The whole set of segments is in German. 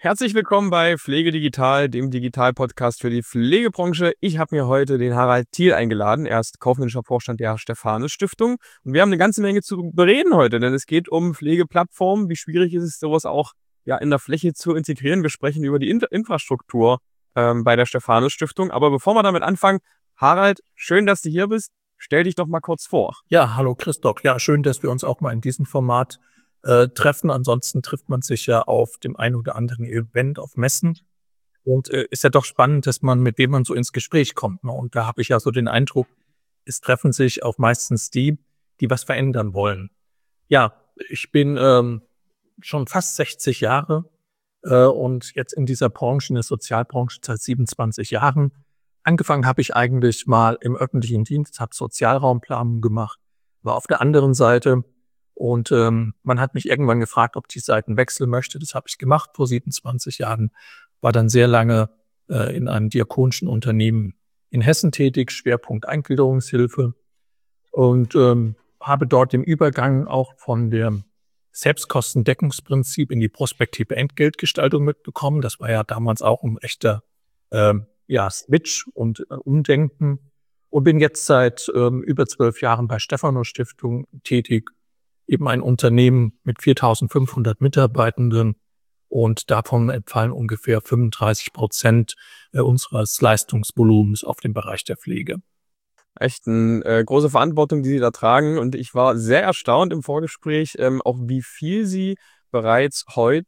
Herzlich willkommen bei Pflege Digital, dem Digital-Podcast für die Pflegebranche. Ich habe mir heute den Harald Thiel eingeladen. Er ist kaufmännischer Vorstand der Stephanus-Stiftung. Und wir haben eine ganze Menge zu bereden heute, denn es geht um Pflegeplattformen. Wie schwierig ist es, sowas auch in der Fläche zu integrieren? Wir sprechen über die Infrastruktur bei der Stephanus-Stiftung. Aber bevor wir damit anfangen, Harald, schön, dass du hier bist. Stell dich doch mal kurz vor. Ja, hallo Christoph. Ja, schön, dass wir uns auch mal in diesem Format treffen. Ansonsten trifft man sich ja auf dem einen oder anderen Event, auf Messen. Und ist ja doch spannend, dass man mit wem man so ins Gespräch kommt. Ne? Und da habe ich ja so den Eindruck, es treffen sich auch meistens die was verändern wollen. Ja, ich bin schon fast 60 Jahre und jetzt in dieser Branche, in der Sozialbranche, seit 27 Jahren. Angefangen habe ich eigentlich mal im öffentlichen Dienst, habe Sozialraumplanung gemacht, war auf der anderen Seite und man hat mich irgendwann gefragt, ob ich die Seiten wechseln möchte. Das habe ich gemacht vor 27 Jahren, war dann sehr lange in einem diakonischen Unternehmen in Hessen tätig, Schwerpunkt Eingliederungshilfe und habe dort den Übergang auch von dem Selbstkostendeckungsprinzip in die prospektive Entgeltgestaltung mitbekommen. Das war ja damals auch ein echter Switch und Umdenken und bin jetzt seit über 12 Jahren bei Stephanus Stiftung tätig, eben ein Unternehmen mit 4.500 Mitarbeitenden und davon entfallen ungefähr 35% unseres Leistungsvolumens auf den Bereich der Pflege. Echt eine große Verantwortung, die Sie da tragen. Und ich war sehr erstaunt im Vorgespräch, auch wie viel du bereits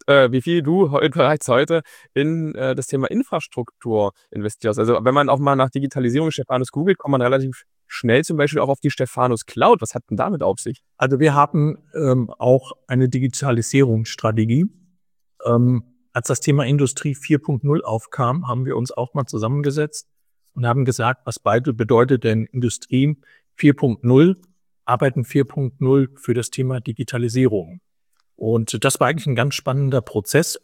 heute in das Thema Infrastruktur investierst. Also wenn man auch mal nach Digitalisierung Stephanus googelt, kommt man relativ schnell zum Beispiel auch auf die Stephanus Cloud. Was hat denn damit auf sich? Also wir haben auch eine Digitalisierungsstrategie. Als das Thema Industrie 4.0 aufkam, haben wir uns auch mal zusammengesetzt und haben gesagt, was beide bedeutet denn Industrie 4.0, Arbeiten 4.0 für das Thema Digitalisierung. Und das war eigentlich ein ganz spannender Prozess,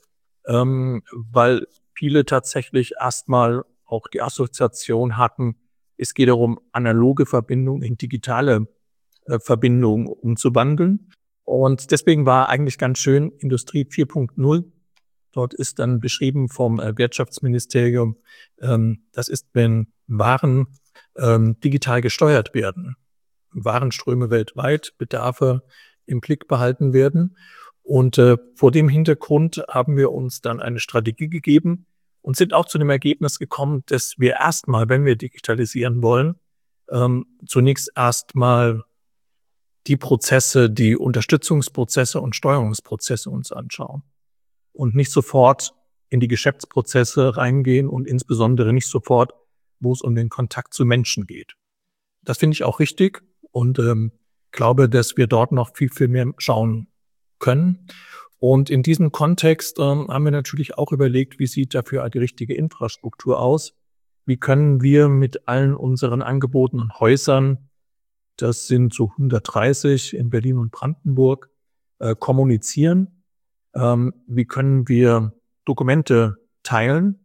weil viele tatsächlich erstmal auch die Assoziation hatten, es geht darum, analoge Verbindungen in digitale Verbindungen umzuwandeln. Und deswegen war eigentlich ganz schön Industrie 4.0. Dort ist dann beschrieben vom Wirtschaftsministerium, das ist, wenn Waren digital gesteuert werden, Warenströme weltweit, Bedarfe im Blick behalten werden. Und vor dem Hintergrund haben wir uns dann eine Strategie gegeben und sind auch zu dem Ergebnis gekommen, dass wir erstmal, wenn wir digitalisieren wollen, zunächst erstmal die Prozesse, die Unterstützungsprozesse und Steuerungsprozesse uns anschauen und nicht sofort in die Geschäftsprozesse reingehen und insbesondere nicht sofort, wo es um den Kontakt zu Menschen geht. Das finde ich auch richtig und glaube, dass wir dort noch viel, viel mehr schauen können. Und in diesem Kontext haben wir natürlich auch überlegt, wie sieht dafür die richtige Infrastruktur aus? Wie können wir mit allen unseren angebotenen Häusern, das sind so 130 in Berlin und Brandenburg, kommunizieren? Wie können wir Dokumente teilen?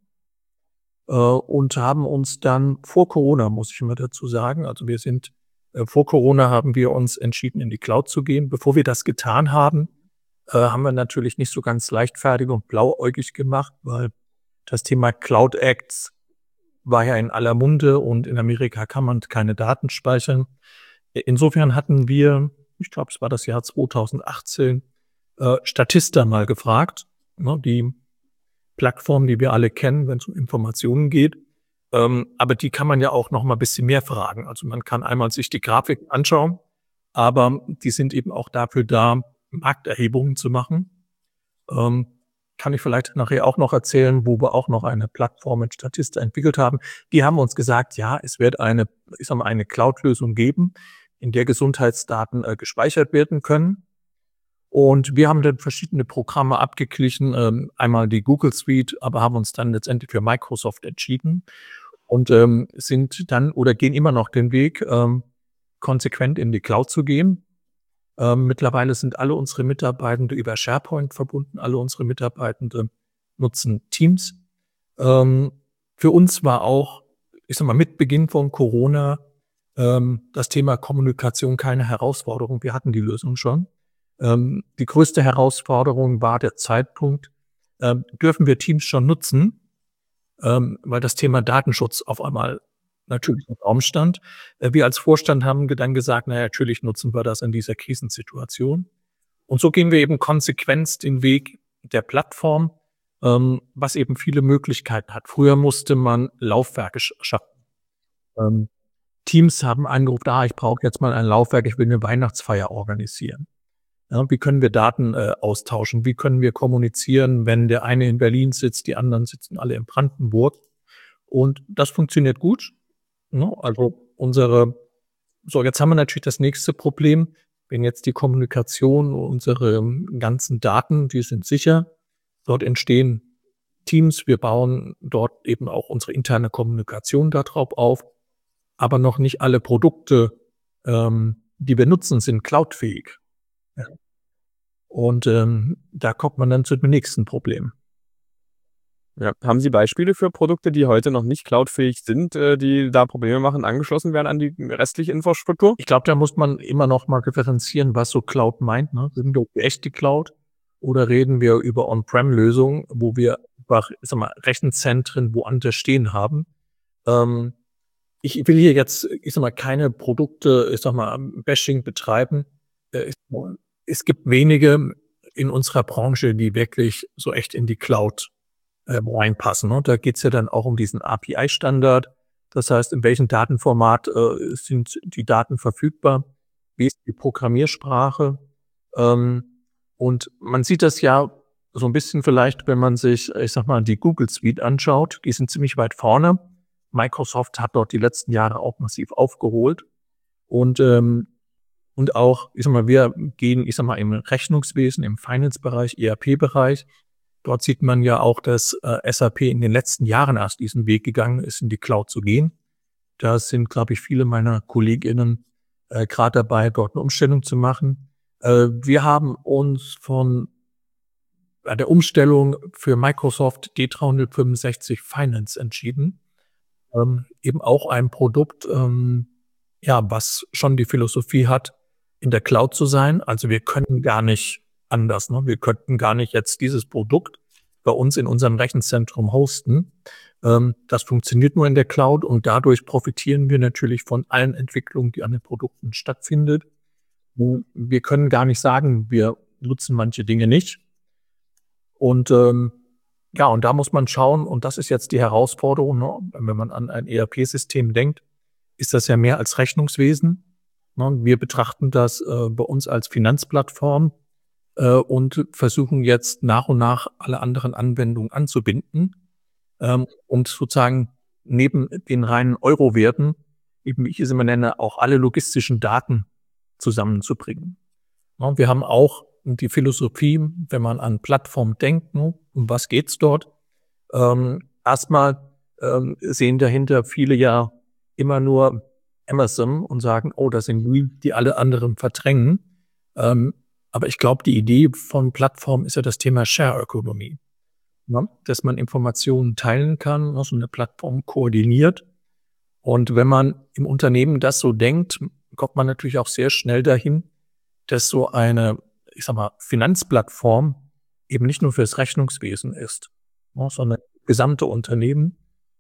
Und haben uns dann vor Corona, muss ich immer dazu sagen, also wir sind vor Corona haben wir uns entschieden, in die Cloud zu gehen. Bevor wir das getan haben, haben wir natürlich nicht so ganz leichtfertig und blauäugig gemacht, weil das Thema Cloud Acts war ja in aller Munde und in Amerika kann man keine Daten speichern. Insofern hatten wir, ich glaube, es war das Jahr 2018, Statista mal gefragt, ne, die Plattform, die wir alle kennen, wenn es um Informationen geht. Aber die kann man ja auch noch mal ein bisschen mehr fragen. Also man kann einmal sich die Grafiken anschauen, aber die sind eben auch dafür da, Markterhebungen zu machen. Kann ich vielleicht nachher auch noch erzählen, wo wir auch noch eine Plattform mit Statista entwickelt haben. Die haben uns gesagt, ja, es wird eine Cloud-Lösung geben, in der Gesundheitsdaten gespeichert werden können. Und wir haben dann verschiedene Programme abgeglichen, einmal die Google Suite, aber haben uns dann letztendlich für Microsoft entschieden und sind dann oder gehen immer noch den Weg, konsequent in die Cloud zu gehen. Mittlerweile sind alle unsere Mitarbeitende über SharePoint verbunden, alle unsere Mitarbeitende nutzen Teams. Für uns war auch, mit Beginn von Corona das Thema Kommunikation keine Herausforderung. Wir hatten die Lösung schon. Die größte Herausforderung war der Zeitpunkt, dürfen wir Teams schon nutzen, weil das Thema Datenschutz auf einmal natürlich im Raum stand. Wir als Vorstand haben dann gesagt, naja, natürlich nutzen wir das in dieser Krisensituation. Und so gehen wir eben konsequent den Weg der Plattform, was eben viele Möglichkeiten hat. Früher musste man Laufwerke schaffen. Teams haben angerufen, ich brauche jetzt mal ein Laufwerk, ich will eine Weihnachtsfeier organisieren. Ja, wie können wir Daten austauschen? Wie können wir kommunizieren, wenn der eine in Berlin sitzt, die anderen sitzen alle in Brandenburg? Und das funktioniert gut. Ne? Also jetzt haben wir natürlich das nächste Problem. Wenn jetzt die Kommunikation, unsere ganzen Daten, die sind sicher. Dort entstehen Teams. Wir bauen dort eben auch unsere interne Kommunikation darauf auf. Aber noch nicht alle Produkte, die wir nutzen, sind cloudfähig. Ja. Und da kommt man dann zu dem nächsten Problem. Ja. Haben Sie Beispiele für Produkte, die heute noch nicht cloudfähig sind, die da Probleme machen, angeschlossen werden an die restliche Infrastruktur? Ich glaube, da muss man immer noch mal differenzieren, was so Cloud meint. Ne? Sind wir echt die Cloud oder reden wir über On-Prem-Lösungen, wo wir einfach, Rechenzentren woanders stehen haben? Ich will hier jetzt, keine Produkte, Bashing betreiben. Es gibt wenige in unserer Branche, die wirklich so echt in die Cloud reinpassen. Und da geht's ja dann auch um diesen API-Standard. Das heißt, in welchem Datenformat sind die Daten verfügbar? Wie ist die Programmiersprache? Und man sieht das ja so ein bisschen vielleicht, wenn man sich, die Google Suite anschaut. Die sind ziemlich weit vorne. Microsoft hat dort die letzten Jahre auch massiv aufgeholt. Und auch, wir gehen, im Rechnungswesen, im Finance-Bereich, ERP-Bereich. Dort sieht man ja auch, dass SAP in den letzten Jahren erst diesen Weg gegangen ist, in die Cloud zu gehen. Da sind, glaube ich, viele meiner KollegInnen gerade dabei, dort eine Umstellung zu machen. Wir haben uns von der Umstellung für Microsoft D365 Finance entschieden. Eben auch ein Produkt, was schon die Philosophie hat, in der Cloud zu sein. Also wir können gar nicht anders. Ne? Wir könnten gar nicht jetzt dieses Produkt bei uns in unserem Rechenzentrum hosten. Das funktioniert nur in der Cloud und dadurch profitieren wir natürlich von allen Entwicklungen, die an den Produkten stattfindet. Wir können gar nicht sagen, wir nutzen manche Dinge nicht. Und und da muss man schauen, und das ist jetzt die Herausforderung, ne? Wenn man an ein ERP-System denkt, ist das ja mehr als Rechnungswesen. Ne? Wir betrachten das bei uns als Finanzplattform und versuchen jetzt nach und nach alle anderen Anwendungen anzubinden, und sozusagen neben den reinen Euro-Werten, eben wie ich es immer nenne, auch alle logistischen Daten zusammenzubringen. Ne? Wir haben auch die Philosophie, wenn man an Plattformen denkt, ne, um was geht's dort? Erstmal sehen dahinter viele ja immer nur Amazon und sagen, das sind die alle anderen verdrängen. Aber ich glaube, die Idee von Plattformen ist ja das Thema Share Economy. Ne? Dass man Informationen teilen kann, so eine Plattform koordiniert. Und wenn man im Unternehmen das so denkt, kommt man natürlich auch sehr schnell dahin, dass so eine Finanzplattform eben nicht nur fürs Rechnungswesen ist, ne, sondern gesamte Unternehmen.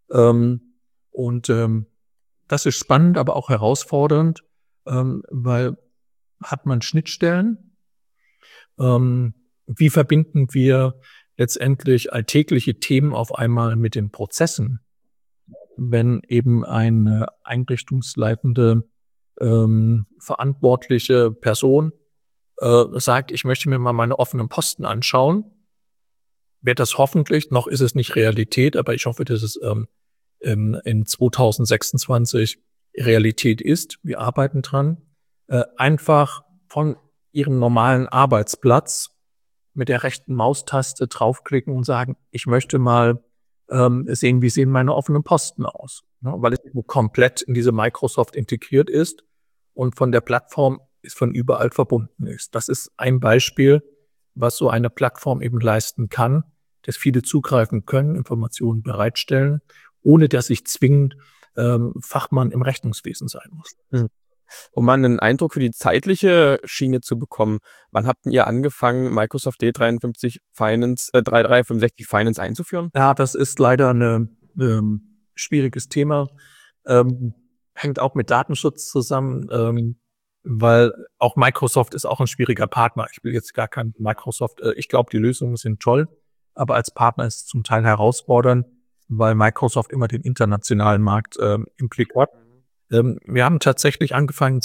Das ist spannend, aber auch herausfordernd, weil hat man Schnittstellen? Wie verbinden wir letztendlich alltägliche Themen auf einmal mit den Prozessen? Wenn eben eine einrichtungsleitende, verantwortliche Person sagt, ich möchte mir mal meine offenen Posten anschauen, wird das hoffentlich, noch ist es nicht Realität, aber ich hoffe, dass es in 2026 Realität ist. Wir arbeiten dran. Einfach von Ihrem normalen Arbeitsplatz mit der rechten Maustaste draufklicken und sagen, ich möchte mal sehen, wie sehen meine offenen Posten aus. Ne? Weil es komplett in diese Microsoft integriert ist und von der Plattform von überall verbunden ist. Das ist ein Beispiel, was so eine Plattform eben leisten kann, dass viele zugreifen können, Informationen bereitstellen, ohne dass ich zwingend Fachmann im Rechnungswesen sein muss. Um mal einen Eindruck für die zeitliche Schiene zu bekommen, wann habt 'n ihr angefangen, Microsoft D365 Finance einzuführen? Ja, das ist leider ein schwieriges Thema. Ähm, Hängt auch mit Datenschutz zusammen, weil auch Microsoft ist auch ein schwieriger Partner. Ich will jetzt gar kein Microsoft ich glaube, die Lösungen sind toll, aber als Partner ist es zum Teil herausfordernd, weil Microsoft immer den internationalen Markt, im Blick hat. Wir haben tatsächlich angefangen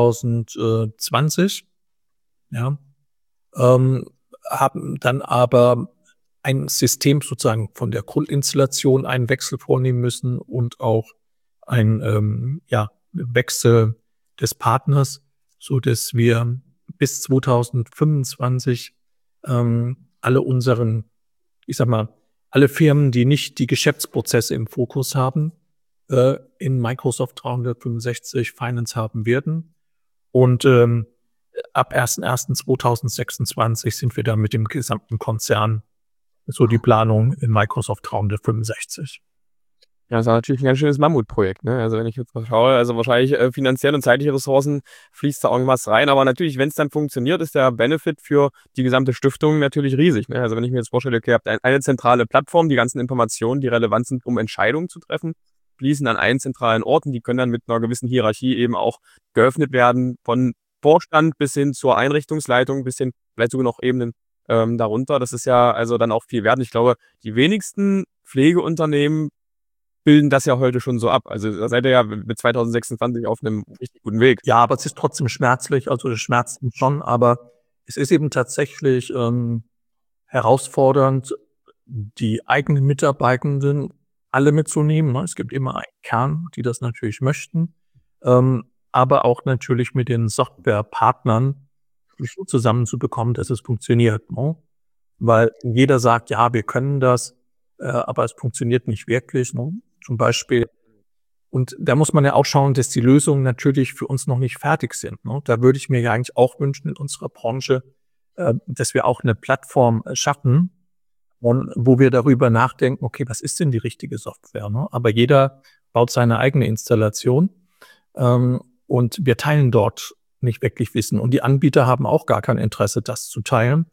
2020, ja, ähm, haben dann aber ein System sozusagen von der Grundinstallation einen Wechsel vornehmen müssen und auch ein Wechsel des Partners, so dass wir bis 2025 alle unseren, ich sag mal, alle Firmen, die nicht die Geschäftsprozesse im Fokus haben, in Microsoft 365 Finance haben werden. Und ab 1.1.2026 sind wir dann mit dem gesamten Konzern so die Planung in Microsoft 365. Ja, das war natürlich 'n ganz schönes Mammutprojekt, ne? Also, wenn ich jetzt mal schaue, also, wahrscheinlich, finanzielle und zeitliche Ressourcen fließt da irgendwas rein, aber natürlich, wenn's dann funktioniert, ist der Benefit für die gesamte Stiftung natürlich riesig, ne? Also, wenn ich mir jetzt vorstelle, okay, ihr habt eine zentrale Plattform, die ganzen Informationen, die relevant sind, um Entscheidungen zu treffen, fließen an einen zentralen Ort und die können dann mit 'ner gewissen Hierarchie eben auch geöffnet werden, von Vorstand bis hin zur Einrichtungsleitung, bis hin vielleicht sogar noch Ebenen, darunter. Das ist ja also dann auch viel wert. Ich glaube, die wenigsten Pflegeunternehmen bilden das ja heute schon so ab. Also, da seid ihr ja mit 2026 auf 'nem richtig guten Weg. Ja, aber es ist trotzdem schmerzlich, also es schmerzt mich schon, aber es ist eben tatsächlich, herausfordernd, die eigenen Mitarbeitenden alle mitzunehmen, ne? Es gibt immer einen Kern, die das natürlich möchten, aber auch natürlich mit den Softwarepartnern so zusammenzubekommen, dass es funktioniert, ne? Weil jeder sagt: „Ja, wir können das“, aber es funktioniert nicht wirklich, ne? Zum Beispiel und da muss man ja auch schauen, dass die Lösungen natürlich für uns noch nicht fertig sind, ne? Da würde ich mir ja eigentlich auch wünschen in unserer Branche, dass wir auch eine Plattform, schaffen, und wo wir darüber nachdenken: „Okay, was ist denn die richtige Software“, ne? Aber jeder baut seine eigene Installation, und wir teilen dort nicht wirklich Wissen. Und die Anbieter haben auch gar kein Interesse, das zu teilen,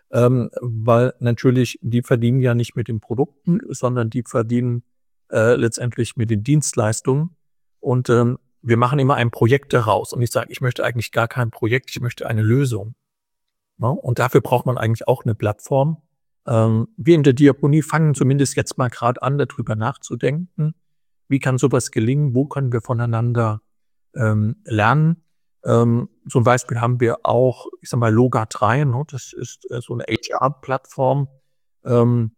weil natürlich die verdienen ja nicht mit den Produkten, sondern die verdienen, letztendlich mit den Dienstleistungen. Und, wir machen immer ein Projekt daraus. Und ich sage: „Ich möchte eigentlich gar kein Projekt, ich möchte eine Lösung“, ne? Und dafür braucht man eigentlich auch eine Plattform. Wir in der Diakonie fangen zumindest jetzt mal gerade an, darüber nachzudenken. Wie kann sowas gelingen? Wo können wir voneinander, lernen? Zum Beispiel haben wir auch, ich sage mal, Loga 3, ne? Das ist, so eine HR-Plattform. Ähm,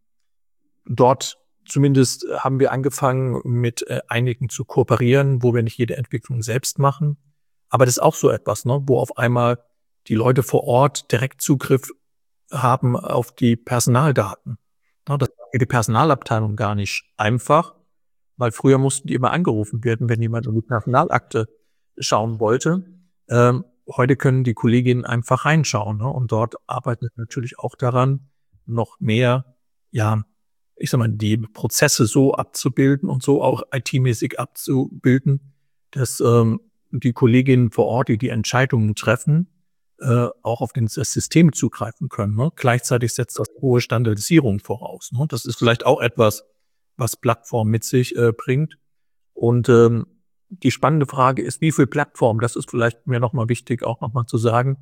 Dort zumindest haben wir angefangen, mit, einigen zu kooperieren, wo wir nicht jede Entwicklung selbst machen. Aber das ist auch so etwas, ne, wo auf einmal die Leute vor Ort direkt Zugriff haben auf die Personaldaten. Ne, das war für die Personalabteilung gar nicht einfach, weil früher mussten die immer angerufen werden, wenn jemand in die Personalakte schauen wollte. Heute können die Kolleginnen einfach reinschauen, ne? Und dort arbeiten wir natürlich auch daran, noch mehr, ja, ich sage mal, die Prozesse so abzubilden und so auch IT-mäßig abzubilden, dass, die Kolleginnen vor Ort, die die Entscheidungen treffen, auch auf das System zugreifen können, ne? Gleichzeitig setzt das hohe Standardisierung voraus, ne? Das ist vielleicht auch etwas, was Plattform mit sich, bringt. Und, die spannende Frage ist, wie viel Plattform? Das ist vielleicht mir noch mal wichtig, auch noch mal zu sagen.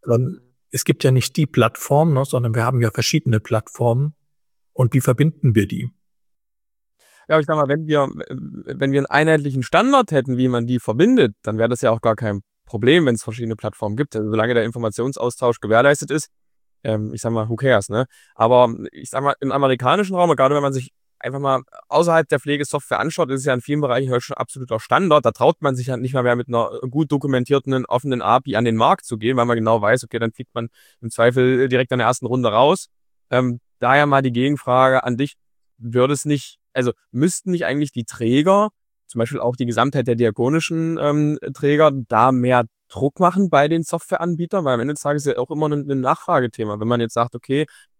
Es gibt ja nicht die Plattform, ne, sondern wir haben ja verschiedene Plattformen. Und wie verbinden wir die? Ja, aber ich sage mal, wenn wir 'n einheitlichen Standard hätten, wie man die verbindet, dann wäre das ja auch gar kein Problem, wenn's verschiedene Plattformen gibt. Also, solange der Informationsaustausch gewährleistet ist, ich sage mal, who cares, ne? Aber ich sage mal, im amerikanischen Raum, grade wenn man sich einfach mal außerhalb der Pflegesoftware anschaut, ist es ja in vielen Bereichen heute schon absoluter Standard. Da traut man sich ja nicht mal mehr mit 'ner gut dokumentierten, offenen API an den Markt zu gehen, weil man genau weiß, okay, dann fliegt man im Zweifel direkt in der ersten Runde raus. Daher mal die Gegenfrage an dich: Würde es nicht also, müssten nicht eigentlich die Träger, zum Beispiel auch die Gesamtheit der diakonischen, Träger, da mehr Druck machen bei den Softwareanbietern? Weil am Ende des Tages ist ja auch immer 'nen Nachfragethema. Wenn man jetzt sagt: „Okay,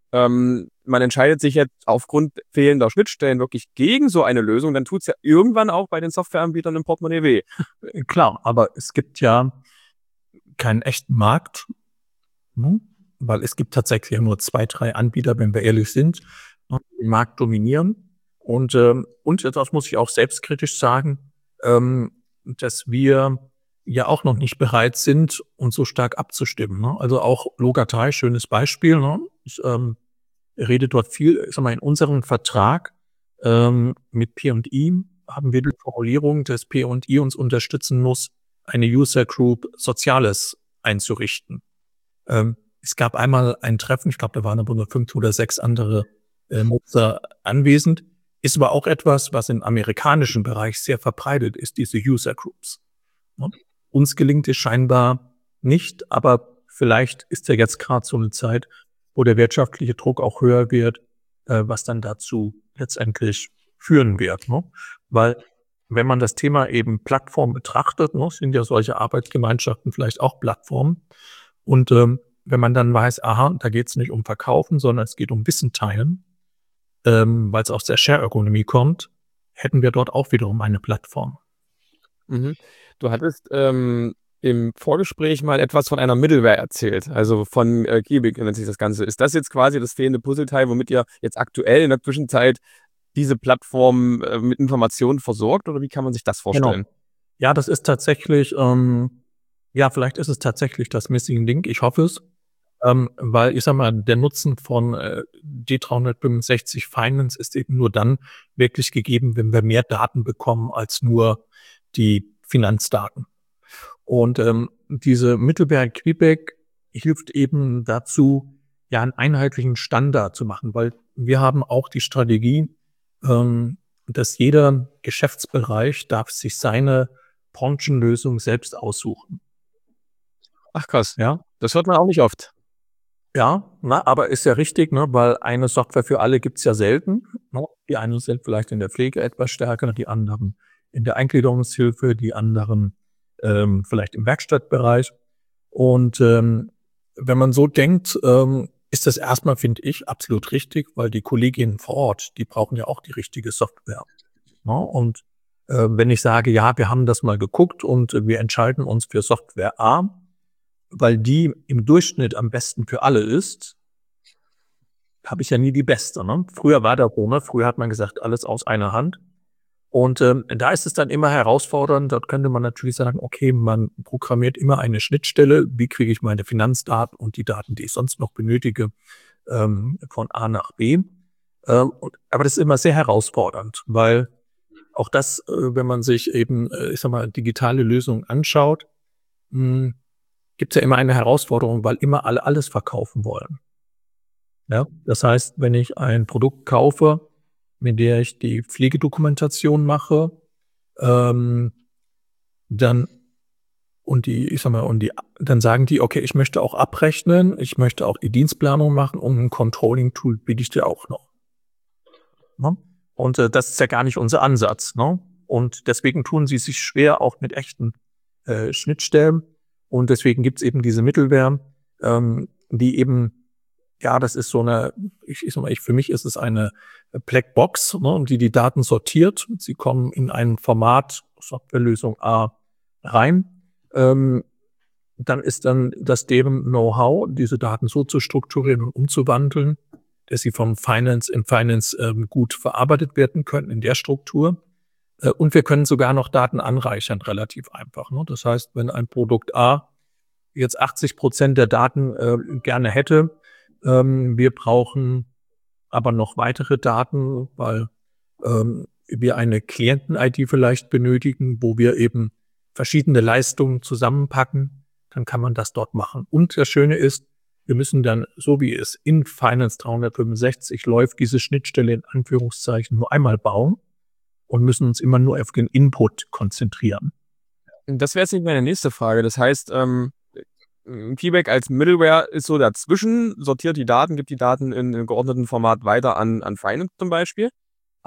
man entscheidet sich jetzt aufgrund fehlender Schnittstellen wirklich gegen so eine Lösung, dann tut es ja irgendwann auch bei den Softwareanbietern im Portemonnaie weh. Klar, aber es gibt ja keinen echten Markt, ne? Weil es gibt tatsächlich ja nur 2, 3 Anbieter, wenn wir ehrlich sind, die den Markt dominieren. Und das muss ich auch selbstkritisch sagen, dass wir ja auch noch nicht bereit sind, uns so stark abzustimmen. Ne? Also auch Logatei, schönes Beispiel. Ne? Ich rede dort viel, ich sag mal, in unserem Vertrag mit P&I haben wir die Formulierung, dass P&I uns unterstützen muss, eine User Group Soziales einzurichten. Es gab einmal ein Treffen, ich glaube, da waren aber nur 5 oder 6 andere Nutzer anwesend. Ist aber auch etwas, was im amerikanischen Bereich sehr verbreitet ist, diese User Groups. Ne? Uns gelingt es scheinbar nicht, aber vielleicht ist ja jetzt gerade so eine Zeit, wo der wirtschaftliche Druck auch höher wird, was dann dazu letztendlich führen wird. Ne? Weil wenn man das Thema eben Plattform betrachtet, ne, sind ja solche Arbeitsgemeinschaften vielleicht auch Plattformen. Und wenn man dann weiß, aha, da geht es nicht um Verkaufen, sondern es geht um Wissen teilen, weil es aus der Share-Ökonomie kommt, hätten wir dort auch wiederum eine Plattform. Mhm. Du hattest im Vorgespräch mal etwas von einer Middleware erzählt, also von Kibik nennt sich das Ganze. Ist das jetzt quasi das fehlende Puzzleteil, womit ihr jetzt aktuell in der Zwischenzeit diese Plattform mit Informationen versorgt, oder wie kann man sich das vorstellen? Genau. Ja, das ist tatsächlich, vielleicht ist es tatsächlich das Missing Link. Ich hoffe es, weil ich sag mal, der Nutzen von D365 Finance ist eben nur dann wirklich gegeben, wenn wir mehr Daten bekommen als nur die Finanzdaten. Und diese Middleware Quebec hilft eben dazu, ja, einen einheitlichen Standard zu machen, weil wir haben auch die Strategie, dass jeder Geschäftsbereich darf sich seine Branchenlösung selbst aussuchen. Ach krass, Ja, das hört man auch nicht oft. ja, aber ist ja richtig, ne, weil eine Software für alle gibt's ja selten. Ne? Die einen sind vielleicht in der Pflege etwas stärker, die anderen in der Eingliederungshilfe, die anderen vielleicht im Werkstattbereich. Und wenn man so denkt, ist das erstmal, finde ich, absolut richtig, weil die Kolleginnen vor Ort, die brauchen ja auch die richtige Software. Ne? Und wenn ich sage, ja, wir haben das mal geguckt und wir entscheiden uns für Software A, weil die im Durchschnitt am besten für alle ist, habe ich ja nie die beste. Ne? Früher war das so, ne? Früher hat man gesagt, alles aus einer Hand. Und da ist es dann immer herausfordernd. Dort könnte man natürlich sagen, okay, man programmiert immer eine Schnittstelle. Wie kriege ich meine Finanzdaten und die Daten, die ich sonst noch benötige, von A nach B? Aber das ist immer sehr herausfordernd, weil auch das, wenn man sich eben, ich sag mal, digitale Lösungen anschaut, gibt es ja immer eine Herausforderung, weil immer alle alles verkaufen wollen. Ja, das heißt, wenn ich ein Produkt kaufe, mit der ich die Pflegedokumentation mache, dann dann sagen die, okay, ich möchte auch abrechnen, ich möchte auch die Dienstplanung machen und ein Controlling-Tool biete ich dir auch noch. Ne? Und das ist ja gar nicht unser Ansatz. Ne? Und deswegen tun sie sich schwer auch mit echten Schnittstellen. Und deswegen gibt's eben diese Middleware, die eben, ja, das ist so eine, für mich ist es eine Blackbox, ne, und die Daten sortiert. Sie kommen in ein Format, Softwarelösung A, rein. Dann ist dann das deren Know-how, diese Daten so zu strukturieren und umzuwandeln, dass sie vom Finance in Finance gut verarbeitet werden können in der Struktur. Und wir können sogar noch Daten anreichern, relativ einfach. Ne? Das heißt, wenn ein Produkt A jetzt 80% der Daten gerne hätte, wir brauchen aber noch weitere Daten, weil wir eine Klienten-ID vielleicht benötigen, wo wir eben verschiedene Leistungen zusammenpacken, dann kann man das dort machen. Und das Schöne ist, wir müssen dann, so wie es in Finance 365 läuft, diese Schnittstelle in Anführungszeichen nur einmal bauen und müssen uns immer nur auf den Input konzentrieren. Das wäre jetzt nicht meine nächste Frage. Das heißt, Keyback als Middleware ist so dazwischen, sortiert die Daten, gibt die Daten in einem geordneten Format weiter an Finance zum Beispiel.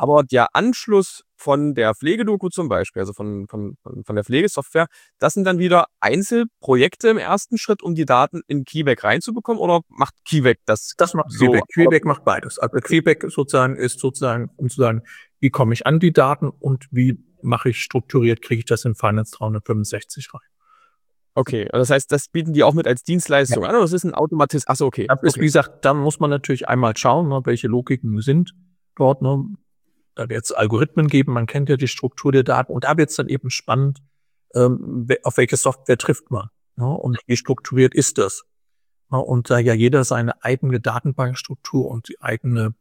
Aber der Anschluss von der Pflegedoku zum Beispiel, also von der Pflegesoftware, das sind dann wieder Einzelprojekte im ersten Schritt, um die Daten in Quebec reinzubekommen, oder macht Quebec das Das macht so? Quebec. Quebec macht beides. Also Quebec sozusagen ist sozusagen, um zu sagen, wie komme ich an die Daten und wie mache ich strukturiert, kriege ich das in Finance 365 rein. Okay, also das heißt, das bieten die auch mit als Dienstleistung Ja. an, oder das ist ein Automatismus? Ach so, okay. Das ist, Okay. wie gesagt, da muss man natürlich einmal schauen, ne, welche Logiken sind dort. Ne. Da wird es Algorithmen geben, man kennt ja die Struktur der Daten und da wird es dann eben spannend, auf welche Software trifft man, ne, und wie strukturiert ist das. Ne, und da ja jeder seine eigene Datenbankstruktur und die eigene,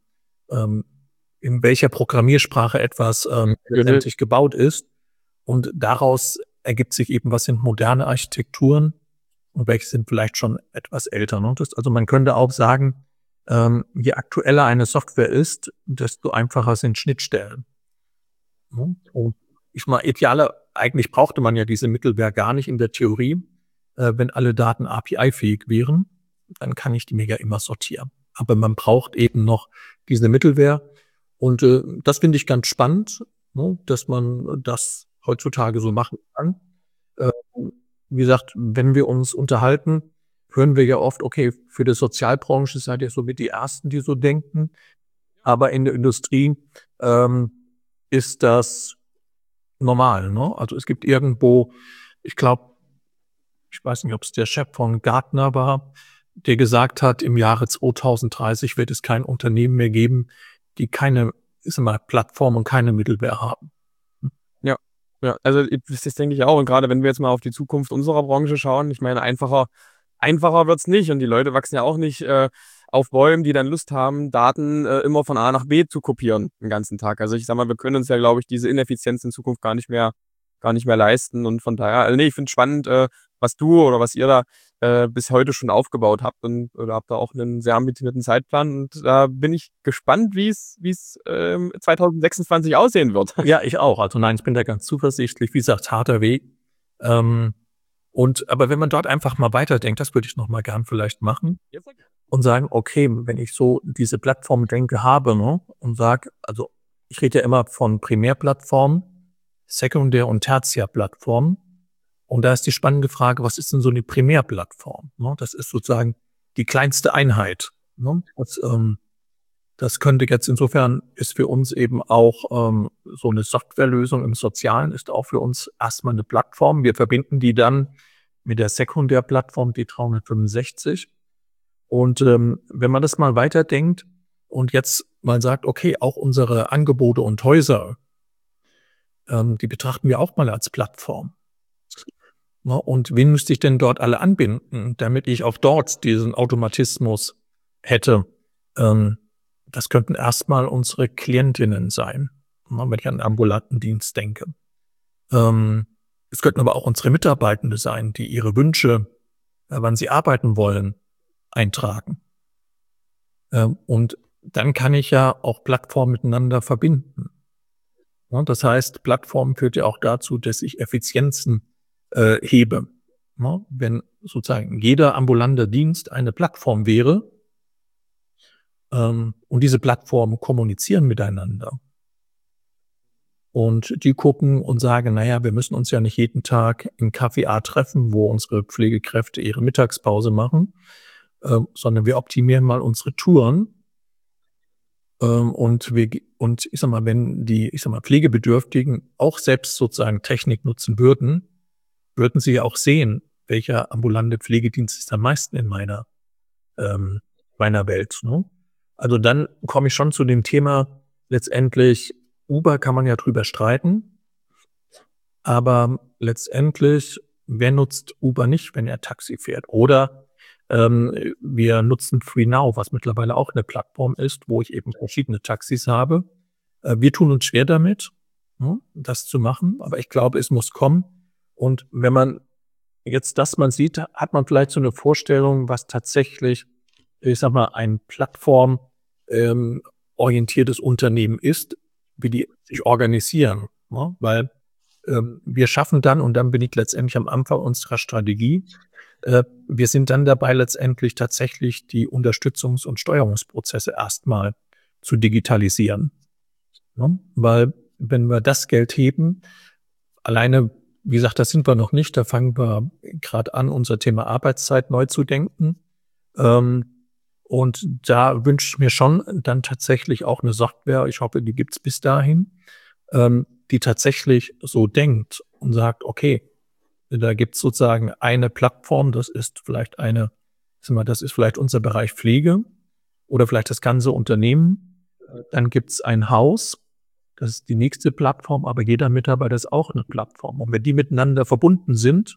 in welcher Programmiersprache etwas letztendlich gebaut ist, und daraus ergibt sich eben, was sind moderne Architekturen und welche sind vielleicht schon etwas älter. Ne? Also man könnte auch sagen, je aktueller eine Software ist, desto einfacher sind Schnittstellen. Ne? Und eigentlich brauchte man ja diese Mittelware gar nicht in der Theorie. Wenn alle Daten API-fähig wären, dann kann ich die mega immer sortieren. Aber man braucht eben noch diese Mittelware. Und das finde ich ganz spannend, ne? Dass man das heutzutage so machen kann. Wie gesagt, wenn wir uns unterhalten, hören wir ja oft, okay, für die Sozialbranche seid ihr so mit die Ersten, die so denken. Aber in der Industrie ist das normal. Ne? Also es gibt irgendwo, ich glaube, ich weiß nicht, ob es der Chef von Gartner war, der gesagt hat, im Jahre 2030 wird es kein Unternehmen mehr geben, die keine, ist immer Plattform und keine Mittelware haben. Ja, ja, also das denke ich auch. Und gerade wenn wir jetzt mal auf die Zukunft unserer Branche schauen, ich meine, einfacher wird's nicht. Und die Leute wachsen ja auch nicht auf Bäumen, die dann Lust haben, Daten immer von A nach B zu kopieren den ganzen Tag. Also ich sag mal, wir können uns ja, glaube ich, diese Ineffizienz in Zukunft gar nicht mehr leisten. Und von daher, also nee, ich finde es spannend, was du oder was ihr da bis heute schon aufgebaut habt, und oder habt da auch einen sehr ambitionierten Zeitplan. Und da bin ich gespannt, wie es 2026 aussehen wird. Ja, ich auch. Also nein, ich bin da ganz zuversichtlich. Wie gesagt, harter Weg. Aber wenn man dort einfach mal weiterdenkt, das würde ich noch mal gern vielleicht machen und sagen, okay, wenn ich so diese Plattform-Denke habe, ne, und sage, also ich rede ja immer von Primärplattformen, Sekundär- und Tertiärplattformen. Und da ist die spannende Frage, was ist denn so eine Primärplattform? Ne? Das ist sozusagen die kleinste Einheit. Ne? Das könnte jetzt insofern, ist für uns eben auch so eine Softwarelösung im Sozialen, ist auch für uns erstmal eine Plattform. Wir verbinden die dann mit der Sekundärplattform, die 365. Und wenn man das mal weiterdenkt und jetzt mal sagt, okay, auch unsere Angebote und Häuser, die betrachten wir auch mal als Plattform. Ja, und wen müsste ich denn dort alle anbinden, damit ich auch dort diesen Automatismus hätte? Das könnten erstmal unsere Klientinnen sein, wenn ich an den ambulanten Dienst denke. Es könnten aber auch unsere Mitarbeitende sein, die ihre Wünsche, wann sie arbeiten wollen, eintragen. Und dann kann ich ja auch Plattformen miteinander verbinden. Ja, das heißt, Plattform führt ja auch dazu, dass ich Effizienzen hebe. Ja, wenn sozusagen jeder ambulante Dienst eine Plattform wäre, und diese Plattformen kommunizieren miteinander und die gucken und sagen, naja, wir müssen uns ja nicht jeden Tag im Café A treffen, wo unsere Pflegekräfte ihre Mittagspause machen, sondern wir optimieren mal unsere Touren. Und ich sag mal, wenn die, Pflegebedürftigen auch selbst sozusagen Technik nutzen würden sie ja auch sehen, welcher ambulante Pflegedienst ist am meisten in meiner Welt. Ne? Also dann komme ich schon zu dem Thema, letztendlich, Uber kann man ja drüber streiten, aber letztendlich, wer nutzt Uber nicht, wenn er Taxi fährt? Oder wir nutzen FreeNow, was mittlerweile auch eine Plattform ist, wo ich eben verschiedene Taxis habe. Wir tun uns schwer damit, das zu machen, aber ich glaube, es muss kommen. Und wenn man jetzt das mal sieht, hat man vielleicht so eine Vorstellung, was tatsächlich, ich sag mal, ein plattformorientiertes Unternehmen ist, wie die sich organisieren. Ne? Weil wir schaffen dann, und dann bin ich letztendlich am Anfang unserer Strategie, wir sind dann dabei, letztendlich tatsächlich die Unterstützungs- und Steuerungsprozesse erstmal zu digitalisieren. Ne? Weil wenn wir das Geld heben, alleine, wie gesagt, das sind wir noch nicht, da fangen wir gerade an, unser Thema Arbeitszeit neu zu denken. Und da wünsche ich mir schon dann tatsächlich auch eine Software, ich hoffe, die gibt's bis dahin, die tatsächlich so denkt und sagt: „Okay, da gibt's sozusagen eine Plattform, das ist vielleicht das ist vielleicht unser Bereich Pflege oder vielleicht das ganze Unternehmen. Dann gibt's ein Haus, das ist die nächste Plattform, aber jeder Mitarbeiter ist auch eine Plattform. Und wenn die miteinander verbunden sind,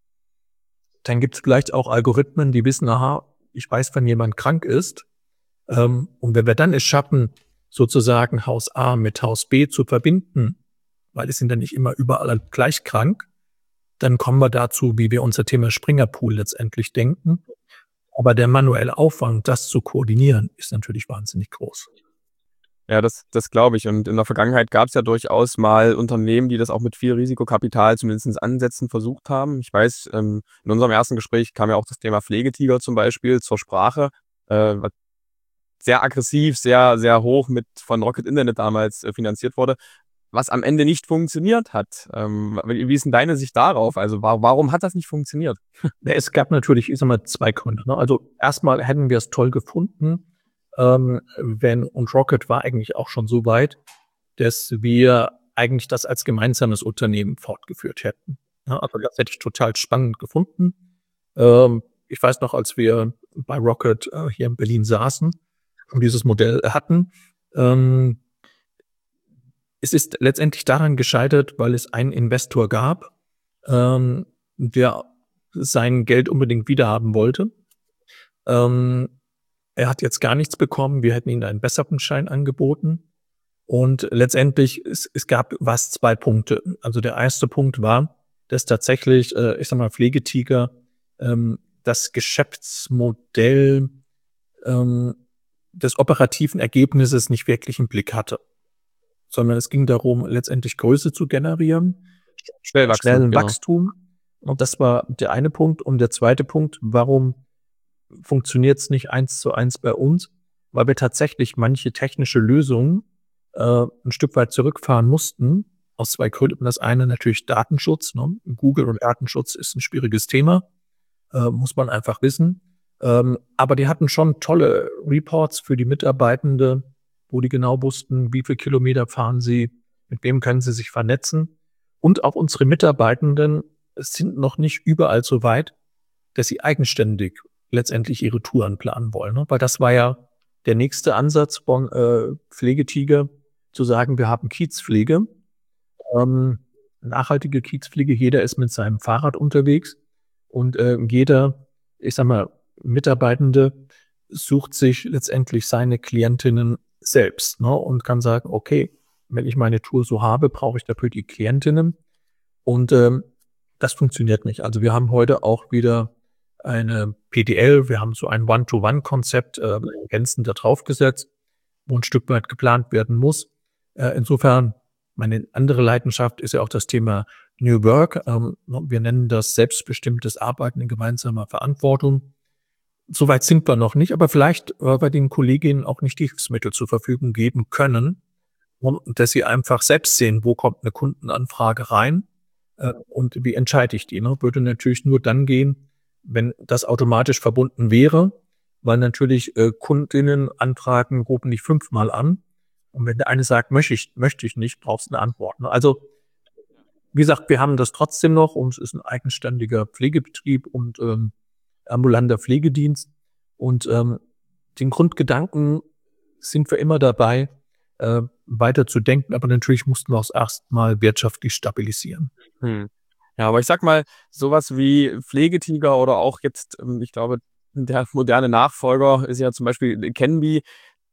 dann gibt's vielleicht auch Algorithmen, die wissen: Aha, ich weiß, wenn jemand krank ist. Und wenn wir dann es schaffen, sozusagen Haus A mit Haus B zu verbinden, weil es sind ja nicht immer überall alle gleich krank, dann kommen wir dazu, wie wir unser Thema Springer-Pool letztendlich denken. Aber der manuelle Aufwand, das zu koordinieren, ist natürlich wahnsinnig groß. Ja, das glaube ich. Und in der Vergangenheit gab es ja durchaus mal Unternehmen, die das auch mit viel Risikokapital zumindest Ansätzen versucht haben. Ich weiß, in unserem ersten Gespräch kam ja auch das Thema Pflegetiger zum Beispiel zur Sprache, was sehr aggressiv, sehr, sehr hoch von Rocket Internet damals finanziert wurde, was am Ende nicht funktioniert hat. Wie ist denn deine Sicht darauf? Also warum hat das nicht funktioniert? Ja, es gab natürlich, ich sage mal, 2 Gründe, ne? Also, erstmal hätten wir es toll gefunden, wenn und Rocket war eigentlich auch schon so weit, dass wir eigentlich das als gemeinsames Unternehmen fortgeführt hätten, ne? Also, das hätte ich total spannend gefunden. Ich weiß noch, als wir bei Rocket, hier in Berlin saßen und dieses Modell hatten, ähm, es ist letztendlich daran gescheitert, weil es einen Investor gab, der sein Geld unbedingt wiederhaben wollte. Ähm, Er hat jetzt gar nichts bekommen. Wir hätten ihm einen besseren Schein angeboten. Und letztendlich, es gab was 2 Punkte. Also der erste Punkt war, dass tatsächlich, ich sage mal, Pflegetiger das Geschäftsmodell ähm, des operativen Ergebnisses nicht wirklich im Blick hatte, sondern es ging darum, letztendlich Größe zu generieren, Schnell wachsen, schnellen genau. Wachstum. Und das war der eine Punkt. Und der zweite Punkt, warum funktioniert es nicht 1:1 bei uns? Weil wir tatsächlich manche technische Lösungen 'n Stück weit zurückfahren mussten, aus 2 Gründen. Das eine natürlich Datenschutz, ne? Google und Datenschutz ist ein schwieriges Thema, muss man einfach wissen. Aber die hatten schon tolle Reports für die Mitarbeitende, wo die genau wussten, wie viel Kilometer fahren sie, mit wem können sie sich vernetzen. Und auch unsere Mitarbeitenden sind noch nicht überall so weit, dass sie eigenständig letztendlich ihre Touren planen wollen, ne? Weil das war ja der nächste Ansatz von, Pflegetiger, zu sagen: „Wir haben Kiezpflege, ähm, nachhaltige Kiezpflege.“ Jeder ist mit seinem Fahrrad unterwegs und, jeder, ich sage mal, Mitarbeitende sucht sich letztendlich seine Klientinnen selbst, ne, und kann sagen: „Okay, wenn ich meine Tour so habe, brauche ich dafür die Klientinnen.“ Und, das funktioniert nicht. Also, wir haben heute auch wieder eine PDL, wir haben so ein One-to-One-Konzept, ergänzend da draufgesetzt, wo ein Stück weit geplant werden muss. Insofern, meine andere Leidenschaft ist ja auch das Thema New Work. Ne, wir nennen das selbstbestimmtes Arbeiten in gemeinsamer Verantwortung. Soweit sind wir noch nicht, aber vielleicht, weil wir den Kolleginnen auch nicht die Hilfsmittel zur Verfügung geben können, und dass sie einfach selbst sehen, wo kommt eine Kundenanfrage rein, und wie entscheide ich die, ne? Würde natürlich nur dann gehen, wenn das automatisch verbunden wäre, weil natürlich, Kundinnenanfragen rufen nicht 5-mal an. Und wenn der eine sagt: „Möchte ich nicht“, brauchst 'ne Antwort, ne? Also, wie gesagt, wir haben das trotzdem noch und es ist 'n eigenständiger Pflegebetrieb und, ambulanter Pflegedienst. Und, den Grundgedanken sind wir immer dabei, weiter zu denken, aber natürlich mussten wir auch erst mal wirtschaftlich stabilisieren. Mhm. Ja, aber ich sage mal, sowas wie Pflegetiger oder auch jetzt, ich glaube, der moderne Nachfolger ist ja zum Beispiel Kenby.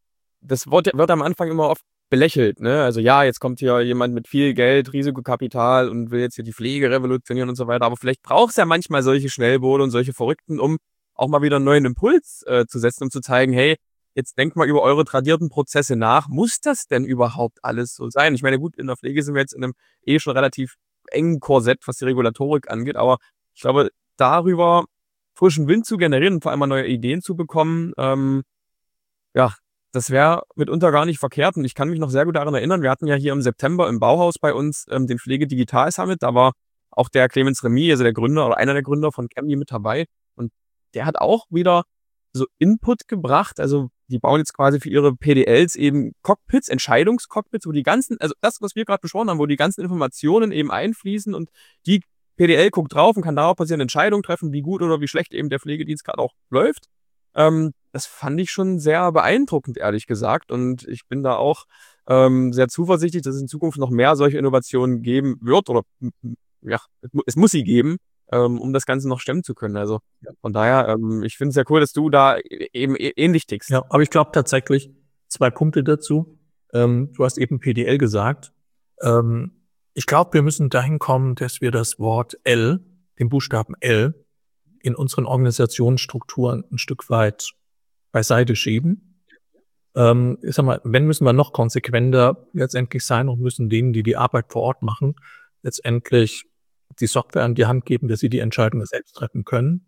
Das wird am Anfang immer oft belächelt, ne? Also, ja, jetzt kommt hier jemand mit viel Geld, Risikokapital und will jetzt hier die Pflege revolutionieren und so weiter. Aber vielleicht braucht's ja manchmal solche Schnellboote und solche Verrückten, um auch mal wieder 'n neuen Impuls, zu setzen, um zu zeigen: „Hey, jetzt denkt mal über eure tradierten Prozesse nach. Muss das denn überhaupt alles so sein?“ Ich meine, gut, in der Pflege sind wir jetzt in 'nem schon relativ engen Korsett, was die Regulatorik angeht, aber ich glaube, darüber frischen Wind zu generieren und vor allem mal neue Ideen zu bekommen, ja, das wäre mitunter gar nicht verkehrt. Und ich kann mich noch sehr gut daran erinnern, wir hatten ja hier im September im Bauhaus bei uns den Pflege-Digital-Summit. Da war auch der Clemens Remy, also der Gründer oder einer der Gründer von Cambly mit dabei. Und der hat auch wieder so Input gebracht. Also die bauen jetzt quasi für ihre PDLs eben Cockpits, Entscheidungscockpits, wo die ganzen, also das, was wir gerade besprochen haben, wo die ganzen Informationen eben einfließen und die PDL guckt drauf und kann darauf basierend Entscheidungen treffen, wie gut oder wie schlecht eben der Pflegedienst gerade auch läuft. Das fand ich schon sehr beeindruckend, ehrlich gesagt. Und ich bin da auch sehr zuversichtlich, dass es in Zukunft noch mehr solche Innovationen geben wird oder ja, es muss sie geben, um das Ganze noch stemmen zu können. Also von daher, ich finde es sehr cool, dass du da eben ähnlich tickst. Ja, aber ich glaube tatsächlich 2 Punkte dazu. Du hast eben PDL gesagt. Ich glaube, wir müssen dahin kommen, dass wir das Wort L, den Buchstaben L, in unseren Organisationsstrukturen ein Stück weit beiseite schieben. Ich sag mal, wenn müssen wir noch konsequenter letztendlich sein und müssen denen, die die Arbeit vor Ort machen, letztendlich die Software an die Hand geben, dass sie die Entscheidungen selbst treffen können.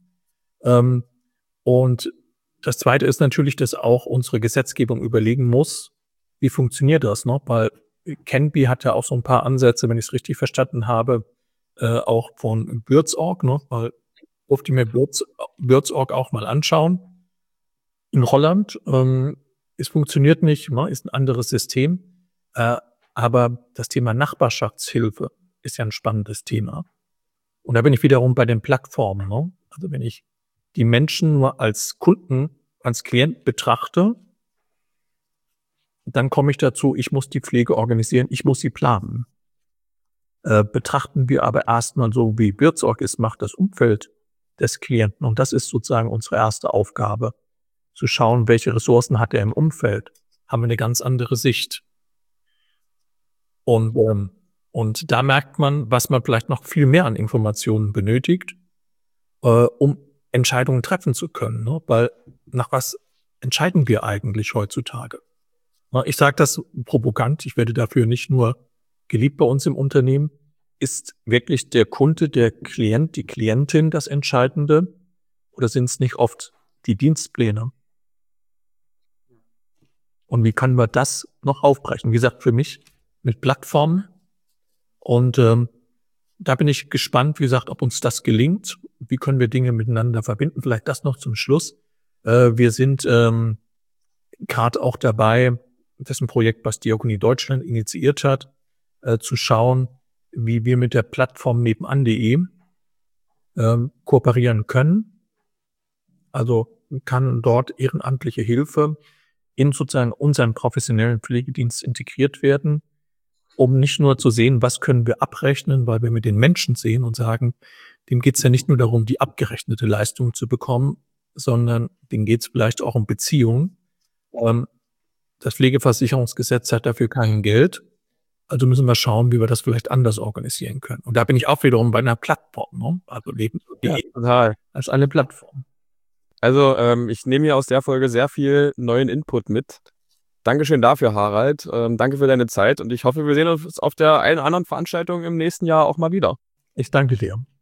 Und das Zweite ist natürlich, dass auch unsere Gesetzgebung überlegen muss, wie funktioniert das noch? Weil Cambly hat ja auch so ein paar Ansätze, wenn ich es richtig verstanden habe, auch von Würz.org, ne? Weil durfte ich mir Würz.org auch mal anschauen. In Holland, es funktioniert nicht, ne? Ist ein anderes System. Aber das Thema Nachbarschaftshilfe ist ja ein spannendes Thema. Und da bin ich wiederum bei den Plattformen. Ne? Also wenn ich die Menschen nur als Kunden, als Klient betrachte, dann komme ich dazu, ich muss die Pflege organisieren, ich muss sie planen. Betrachten wir aber erstmal so, wie Würz.org es macht, das Umfeld des Klienten. Und das ist sozusagen unsere erste Aufgabe, zu schauen, welche Ressourcen hat er im Umfeld. Haben wir eine ganz andere Sicht. Und da merkt man, was man vielleicht noch viel mehr an Informationen benötigt, um Entscheidungen treffen zu können. Ne? Weil nach was entscheiden wir eigentlich heutzutage? Ich sage das provokant, ich werde dafür nicht nur geliebt bei uns im Unternehmen. Ist wirklich der Kunde, der Klient, die Klientin das Entscheidende? Oder sind es nicht oft die Dienstpläne? Und wie können wir das noch aufbrechen? Wie gesagt, für mich mit Plattformen. Und da bin ich gespannt, wie gesagt, ob uns das gelingt. Wie können wir Dinge miteinander verbinden? Vielleicht das noch zum Schluss. Wir sind gerade auch dabei, das ist ein Projekt, was Diakonie Deutschland initiiert hat, zu schauen, wie wir mit der Plattform nebenan.de kooperieren können. Also kann dort ehrenamtliche Hilfe in sozusagen unseren professionellen Pflegedienst integriert werden, um nicht nur zu sehen, was können wir abrechnen, weil wir mit den Menschen sehen und sagen, dem geht es ja nicht nur darum, die abgerechnete Leistung zu bekommen, sondern denen geht es vielleicht auch um Beziehungen. Das Pflegeversicherungsgesetz hat dafür kein Geld. Also müssen wir schauen, wie wir das vielleicht anders organisieren können. Und da bin ich auch wiederum bei einer Plattform, ne? Also Leben.de total. als eine Plattform. Also ich nehme hier aus der Folge sehr viel neuen Input mit. Dankeschön dafür, Harald. Danke für deine Zeit und ich hoffe, wir sehen uns auf der einen oder anderen Veranstaltung im nächsten Jahr auch mal wieder. Ich danke dir.